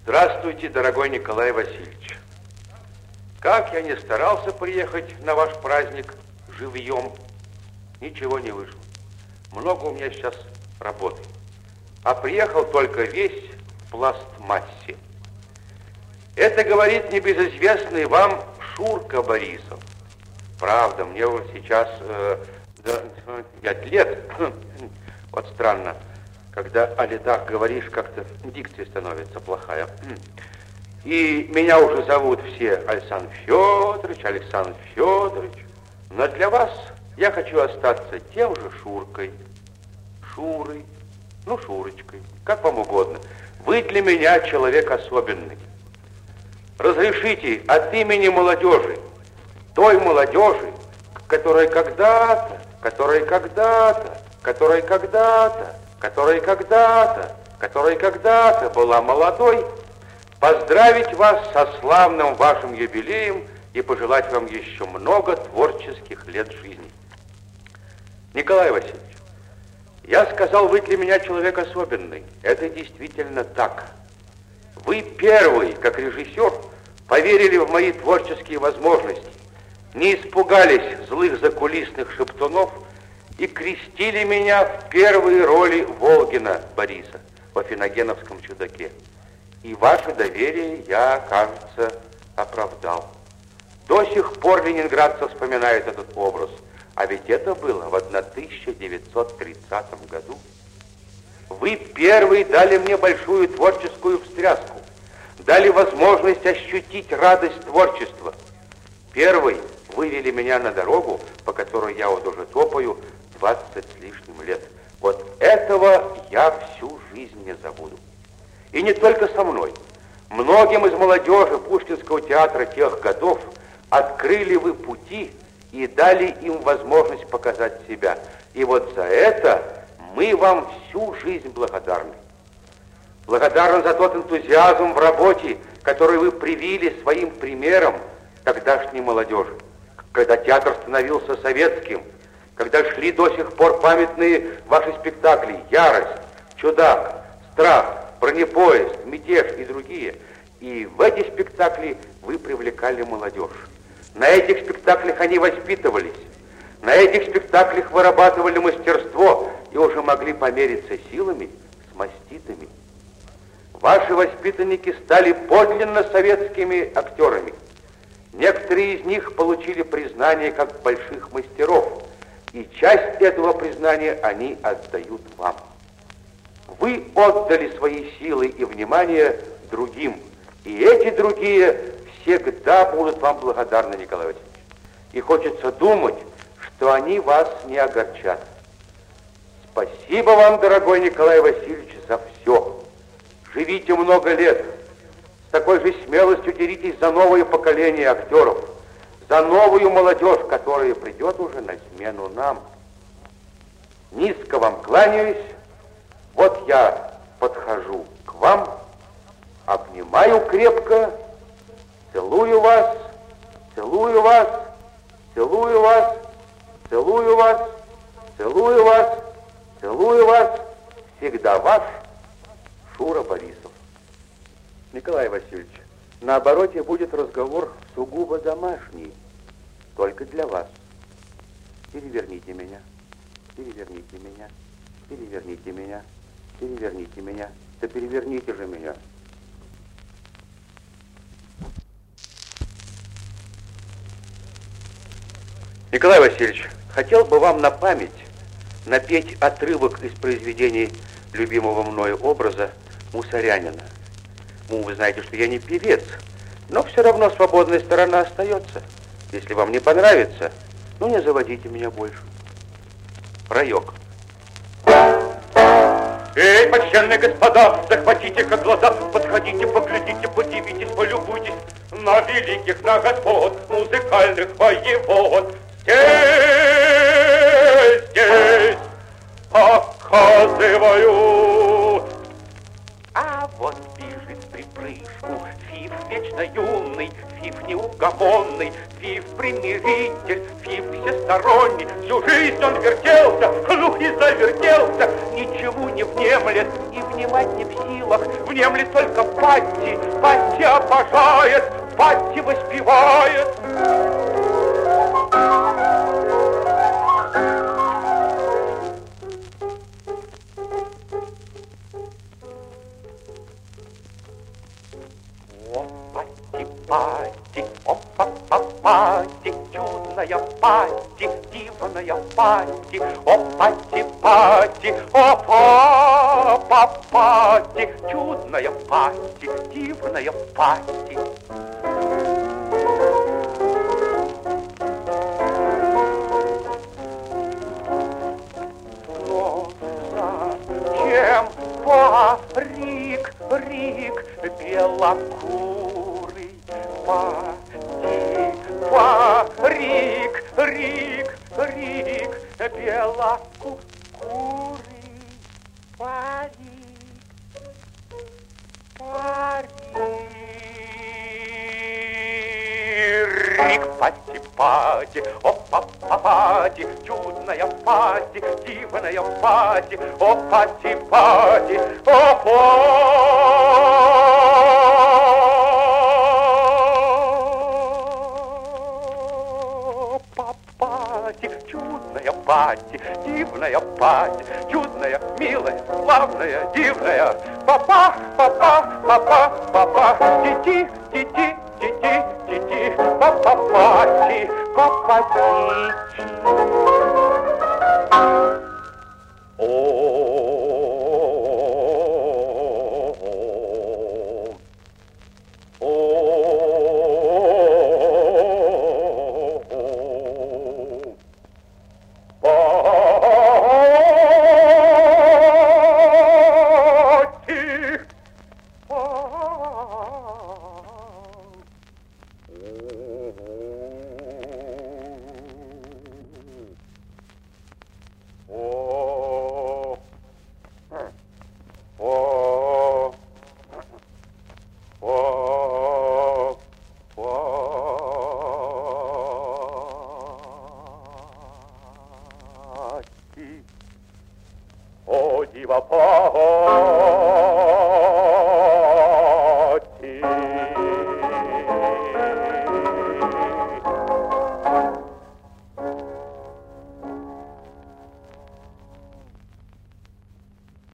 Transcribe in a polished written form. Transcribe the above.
Здравствуйте, дорогой Николай Васильевич. Как я не старался приехать на ваш праздник живьем, ничего не вышло. Много у меня сейчас работы. А приехал только весь в пластмассе. Это говорит небезызвестный вам Шурка Борисов. Правда, мне вот сейчас 5 лет. Вот странно, когда о летах говоришь, как-то дикция становится плохая. И меня уже зовут все Александр Федорович, Александр Федорович. Но для вас я хочу остаться тем же Шуркой, Шурой, ну, Шурочкой, как вам угодно. Вы для меня человек особенный. Разрешите от имени молодежи, той молодежи, которая когда-то была молодой, поздравить вас со славным вашим юбилеем и пожелать вам еще много творческих лет жизни. Николай Васильевич, я сказал, вы для меня человек особенный. Это действительно так. Вы первый, как режиссер, поверили в мои творческие возможности, не испугались злых закулисных шептунов и крестили меня в первые роли Волгина Бориса во «Финогеновском чудаке». И ваше доверие я, кажется, оправдал. До сих пор ленинградцы вспоминают этот образ. А ведь это было в 1930 году. Вы первый дали мне большую творческую встряску. Дали возможность ощутить радость творчества. Первый вывели меня на дорогу, по которой я вот уже топаю 20 с лишним лет. Вот этого я всю жизнь не забуду. И не только со мной. Многим из молодежи Пушкинского театра тех годов открыли вы пути и дали им возможность показать себя. И вот за это мы вам всю жизнь благодарны. Благодарны за тот энтузиазм в работе, который вы привили своим примером тогдашней молодежи. Когда театр становился советским, когда шли до сих пор памятные ваши спектакли «Ярость», «Чудак», «Страх», «Бронепоезд», «Мятеж» и другие. И в эти спектакли вы привлекали молодежь. На этих спектаклях они воспитывались. На этих спектаклях вырабатывали мастерство и уже могли помериться силами с маститами. Ваши воспитанники стали подлинно советскими актерами. Некоторые из них получили признание как больших мастеров, и часть этого признания они отдают вам. Вы отдали свои силы и внимание другим, и эти другие всегда будут вам благодарны, Николай Васильевич. И хочется думать, что они вас не огорчат. Спасибо вам, дорогой Николай Васильевич, за все. Живите много лет. С такой же смелостью деритесь за новое поколение актеров, за новую молодежь, которая придет уже на смену нам. Низко вам кланяюсь. Вот я подхожу к вам, обнимаю крепко, целую вас, целую вас, целую вас, целую вас, целую вас, целую вас. Всегда ваш Шура Борисов. Николай Васильевич, на обороте будет разговор сугубо домашний, только для вас. Переверните меня, переверните меня, переверните меня, переверните меня. Да переверните же меня. Николай Васильевич, хотел бы вам на память напеть отрывок из произведений любимого мною образа Мусорянина. Вы знаете, что я не певец, но все равно свободная сторона остается. Если вам не понравится, ну не заводите меня больше. Раек. Эй, почтенные господа, захватите-ка глаза, подходите, поглядите, подивитесь, полюбуйтесь на великих, на господ, музыкальных воевод. Здесь показывают. А вот бежит в припрыжку Фиф вечно юный, Фиф неугомонный, Фиф примиритель, Фиф всесторонний. Всю жизнь он вертелся, ну и завертелся, ничего не внемлет и в внимать не в силах, внемли только Патти. Патти обожает, Патти воспевает. О, Патти, Патти, о, Патти, чудная Патти, дивная Патти, о, Патти, Патти, о, Патти, чудная Патти, дивная Патти. Но зачем парик, белокурый Патти, парик, белокурый парик, Патти, Патти, о, Патти, чудная Патти, дивная Патти, о, Патти, Патти, о, Патти, чудная Патти, дивная Патти, чудная, милая, славная, дивная. Папа, папа, папа, папа, тити, тити, тити, тити, папа, Патти, папа, тити.